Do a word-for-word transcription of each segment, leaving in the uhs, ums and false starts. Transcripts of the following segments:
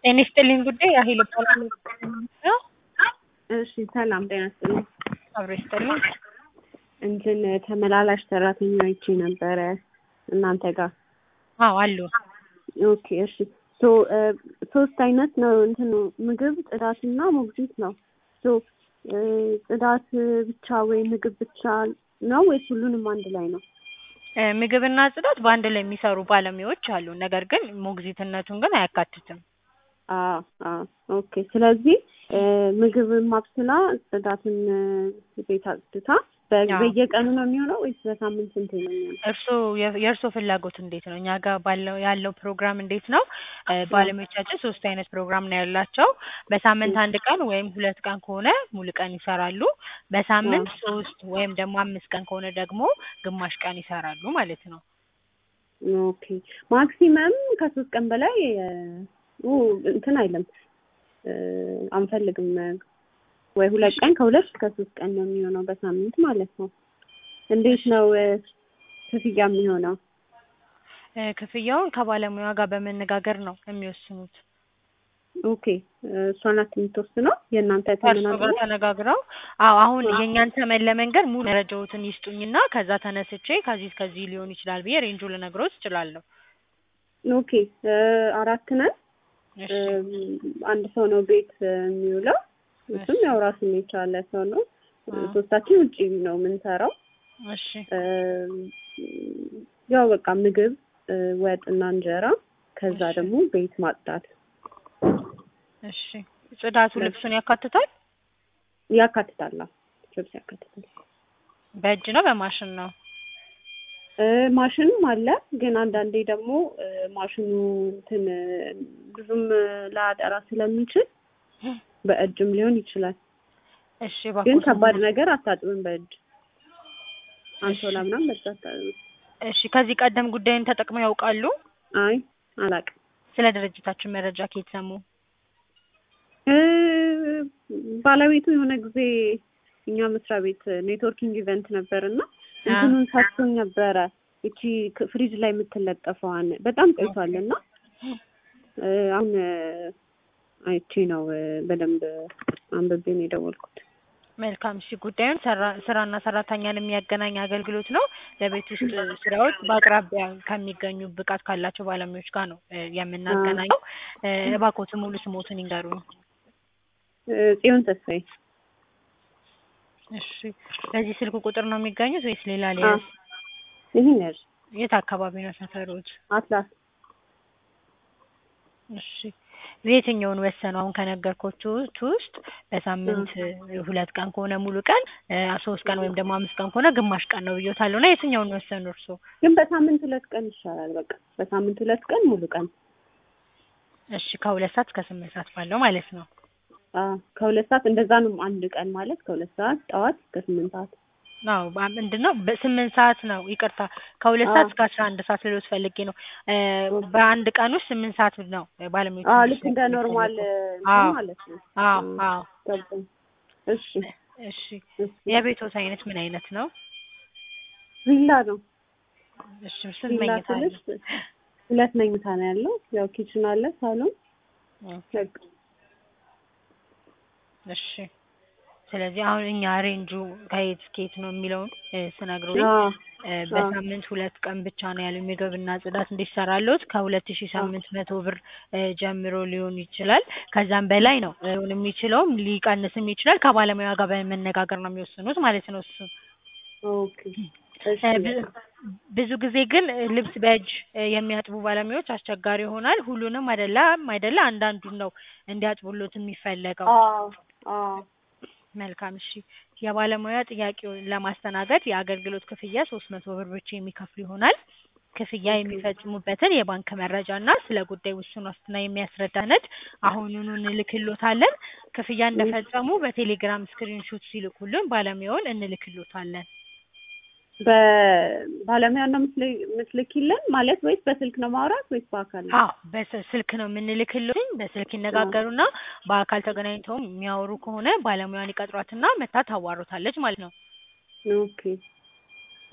ጤና ይስጥልኝ ጉዳይ ራሄል እባላለሁ። እሺ ሰላም ጤና ይስጥልኝ። አብሮ ይስጥልኝ። እንትን ተመላላሽ ሰራተኛ አይቼ ነበረ እናንተ ጋር። አዎ አሉ። ኦኬ እሺ። ሶ ሶስት አይነት ነው እንትኑ ምግብ ጽዳትና ሞግዚት ነው። ሶ ጽዳት ብቻ ወይ ምግብ ብቻ ነው ወይስ ሁሉንም አንድ ላይ ነው? ምግብና ጽዳት በአንድ ላይ የሚሰሩ ባለሙያዎች አሉ። ነገር ግን ሞግዚትነቱን ግን አያካትትም። አዎ አዎ ኦኬ። ስለዚህ ምግብ ማብሰላ ጽዳትን ቤት አጽድታ በየቀኑ ነው የሚሆነው ወይስ በሳምንት ስንት ነው የሚሆነው? እርሶ የእርሶ ፍላጎት እንዴት ነው? እኛ ጋር ባለው ያለው ፕሮግራም እንዴት ነው? ባለሙያዎቻችን ሶስት አይነት ፕሮግራም ነው ያላቸው። በሳምንት አንድ ቀን ወይም ሁለት ቀን ከሆነ ሙሉ ቀን ይሰራሉ። በሳምንት ሶስት ወይም ደግሞ አምስት ቀን ከሆነ ደግሞ ግማሽ ቀን ይሰራሉ ማለት ነው። ኦኬ ማክሲመም ከሶስት ቀን በላይ እንትን አይለም አንፈልግም። ወይ ሁለት ቀን ከሁለት እስከ ሶስት ቀን ነው የሚሆነው በሳምንት ማለት ነው። እንዴት ነው ክፍያ የሚሆነው? ክፍያውን ከባለሙያ ጋር በመነጋገር ነው የሚወስኑት። ኦኬ እሷ ናት የምትወስነው? የእናንተ ተመናግረው ተነጋግረው? አዎ አሁን የእኛን ተመን ለመንገር ሙሉ መረጃዎትን ይስጡኝና ከዛ ተነስቼ ከዚህ ከዚህ ሊሆን ይችላል ብዬ ሬንጁ ልነግሮት እችላለሁ። ኦኬ አራት ነን። አንድ ሰው ነው ቤት የሚውለው። እሱም ያው ራሱን የቻለ ሰው ነው። ሶስታችን ውጪ ነው የምንሰራው። እሺ ያው በቃ ምግብ ወጥና እንጀራ ከዛ ደግሞ ቤት ማጽዳት። እሺ ጽዳቱ ልብሱን ያካትታል? ያካትታል። ልብስ ያካትታል። በእጅ ነው በማሽን ነው? ማሽንም አለ ግን አንዳንዴ ደግሞ ማሽኑ እንትን ብዙም ላያጠራ ስለሚችል በእጅም ሊሆን ይችላል። እሺ ባኮ ግን ከባድ ነገር አታጥብም በእጅ። አንሶላ ምናምን በእጅ አታጥብም። እሺ ከዚህ ቀደም ጉዳዩን ተጠቅመው ያውቃሉ? አይ አላውቅም። ስለ ድርጅታችን መረጃ ከየት ሰሙ? ባለቤቱ የሆነ ጊዜ እኛ መስሪያ ቤት ኔትወርኪንግ ኢቨንት ነበርና እንትኑን ሳትሆን ነበረ እቺ ፍሪጅ ላይ የምትለጠፈዋን በጣም ቆይቷልና አሁን አይቼ ነው በደንብ አንብቤ ነው የደወልኩት። መልካም እሺ። ጉዳዩን ስራና ሰራተኛን የሚያገናኝ አገልግሎት ነው። ለቤት ውስጥ ስራዎች በአቅራቢያ ከሚገኙ ብቃት ካላቸው ባለሙያዎች ጋር ነው የምናገናኘው። እባክዎት ሙሉ ስሞትን ይንገሩኝ። ጽዮን ተስፋዬ። እሺ በዚህ ስልክ ቁጥር ነው የሚገኙት ወይስ ሌላ ሊያዝ? ይሄን ያዝ። የት አካባቢ ነው ሰፈሮት? አትላስ። እሺ የትኛውን ወሰኑ? አሁን ከነገርኳችሁ ውስጥ በሳምንት ሁለት ቀን ከሆነ ሙሉ ቀን፣ ሶስት ቀን ወይም ደግሞ አምስት ቀን ከሆነ ግማሽ ቀን ነው ብዬታለሁ እና የትኛውን ወሰኑ እርሶ? ግን በሳምንት ሁለት ቀን ይሻላል። በቃ በሳምንት ሁለት ቀን ሙሉ ቀን። እሺ ከሁለት ሰዓት እስከ ስምንት ሰዓት ባለው ማለት ነው። አዎ ከሁለት ሰዓት እንደዛ ነው። አንድ ቀን ማለት ከሁለት ሰዓት ጠዋት እስከ ስምንት ሰዓት ነው። ምንድነው በስምንት ሰዓት ነው። ይቅርታ ከሁለት ሰዓት እስከ አስራ አንድ ሰዓት ልሎት ፈልጌ ነው። በአንድ ቀን ውስጥ ስምንት ሰዓት ነው ባለሙያዎች። አዎ ልክ እንደ ኖርማል ማለት ነው። አዎ አዎ። እሺ እሺ የቤቶት አይነት ምን አይነት ነው? ቪላ ነው። እሺ ስንት መኝታ አለ? ሁለት መኝታ ነው ያለው። ያው ኪችን አለ፣ ሳሎን። እሺ ስለዚህ አሁን እኛ ሬንጁ ከየት ከየት ነው የሚለውን ስነግሩኝ በሳምንት ሁለት ቀን ብቻ ነው ያለው ምግብና ጽዳት እንዲሰራልዎት ከሁለት ሺህ ስምንት መቶ ብር ጀምሮ ሊሆን ይችላል። ከዛም በላይ ነው ሊሆን የሚችለውም ሊቀንስም ይችላል። ከባለሙያ ጋር በመነጋገር ነው የሚወስኑት ማለት ነው እሱ። ኦኬ ብዙ ጊዜ ግን ልብስ በእጅ የሚያጥቡ ባለሙያዎች አስቸጋሪ ይሆናል። ሁሉንም አይደለም አይደለ አንዳንዱን ነው እንዲያጥቡልዎት የሚፈለገው። አዎ አዎ መልካም እሺ። የባለሙያ ጥያቄውን ለማስተናገድ የአገልግሎት ክፍያ ሶስት መቶ ብር ብቻ የሚከፍሉ ይሆናል። ክፍያ የሚፈጽሙበትን የባንክ መረጃና ስለ ጉዳይ ውሱን ዋስትና የሚያስረዳ ሰነድ አሁኑኑ እንልክልዎታለን። ክፍያ እንደፈጸሙ በቴሌግራም ስክሪንሾት ሲልኩልን ባለሙያውን እንልክልዎታለን። በባለሙያ ነው የምትልኪልን ማለት ወይስ በስልክ ነው ማውራት ወይስ በአካል? አዎ በስልክ ነው የምንልክልኝ። በስልክ ይነጋገሩና በአካል ተገናኝተው የሚያወሩ ከሆነ ባለሙያን ይቀጥሯትና መታ ታዋሩታለች ማለት ነው። ኦኬ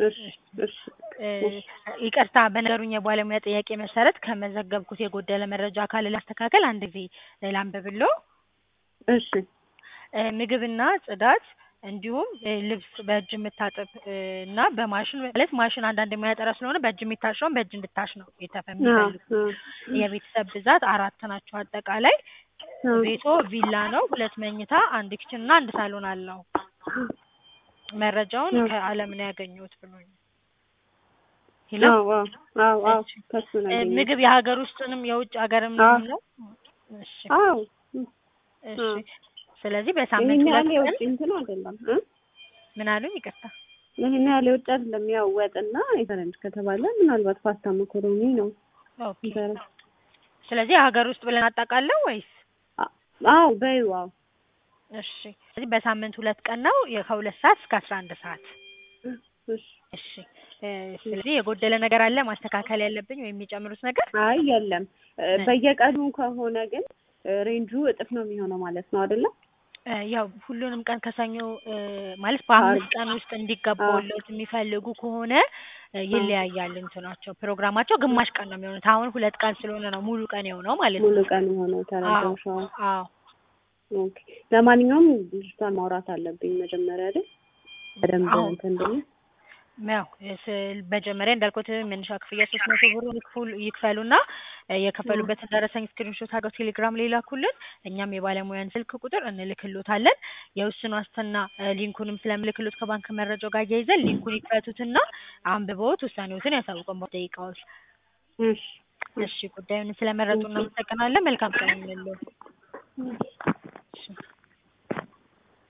እሺ እሺ እ ይቅርታ በነገሩኝ የባለሙያ ጥያቄ መሰረት ከመዘገብኩት የጎደለ መረጃ ካለ ላስተካክል አንድ ጊዜ ላንብብልዎ። እሺ እ ምግብና ጽዳት እንዲሁም እ ልብስ በእጅ የምታጥብ እ እና በማሽን ማለት ማሽን አንዳንዴ የማያጠራ ስለሆነ በእጅ የሚታሸውን በእጅ እንድታሽ ነው የተፈ አዎ የሚፈልጉት። አዎ የቤተሰብ ብዛት አራት ናቸው አጠቃላይ። አዎ ቤቶ ቪላ ነው፣ ሁለት መኝታ፣ አንድ ኪችን እና አንድ ሳሎን አለው። መረጃውን አዎ ከአለም ነው ያገኘሁት ብሎኝ። ሄሎ አዎ አዎ አዎ አዎ እሺ ከሱ ነው እ ያገኘሁት። ምግብ የሀገር ውስጥንም የውጭ ሀገርም አዎ ነው? እሺ አዎ እሺ አዎ ስለዚህ በሳምንት ይሄን ሁለት ያህል ቀን የውጭ እንትን አይደለም እ ምን አሉኝ? ይቅርታ ይሄን ያህል የውጭ አይደለም። ያው ወጥና የፈረንጅ ከተባለ ምናልባት ፓስታ መኮሮኒ ነው። ኦኬ እንጀራ ስለዚህ የሀገር ውስጥ ብለን አጠቃለው ወይስ? አ- አዎ በይው አዎ እሺ ስለዚህ በሳምንት ሁለት ቀን ነው የ- ከሁለት ሰዓት እስከ አስራ አንድ ሰዓት። እሺ እሺ እ ስለዚህ የጎደለ ነገር አለ ማስተካከል ያለብኝ ወይም የሚጨምሩት ነገር? አይ የለም እ በየቀኑ ከሆነ ግን እ ሬንጁ እጥፍ ነው የሚሆነው ማለት ነው አይደለ? እ ያው ሁሉንም ቀን ከሰኞ እ ማለት በአምስት ቀን ውስጥ እንዲገባውለት የሚፈልጉ ከሆነ እ ይለያያል እንትናቸው ፕሮግራማቸው ግማሽ ቀን ነው የሚሆኑት። አሁን ሁለት ቀን ስለሆነ ነው ሙሉ ቀን የሆነው ማለት ሙሉ ነው። ቀን የሆነው አዎ ተረዳሁሽ። አዎ አዎ ኦኬ። ለማንኛውም ልጅቷን ማውራት አለብኝ መጀመሪያ አይደል? በደንብ አዎ እንትን ብዬ ያው ስል መጀመሪያ እንዳልኩት መነሻ ክፍያ ሶስት መቶ ብሩን ይክፈሉ ይክፈሉና እ የከፈሉበትን ደረሰኝ ስክሪንሾት አድርገው ቴሌግራም ላይ ላኩልን። እኛም የባለሙያን ስልክ ቁጥር እንልክሎታለን። የውስን ዋስትና እ ሊንኩንም ስለምልክሎት ከባንክ መረጃው ጋር አያይዘን ሊንኩን ይክፈቱትና አንብበውት ውሳኔዎትን ያሳውቁን በደቂቃ ውስጥ። እሺ እሺ ጉዳዩን ስለመረጡ እናመሰግናለን። መልካም ቀን ይሁንልዎ። እሺ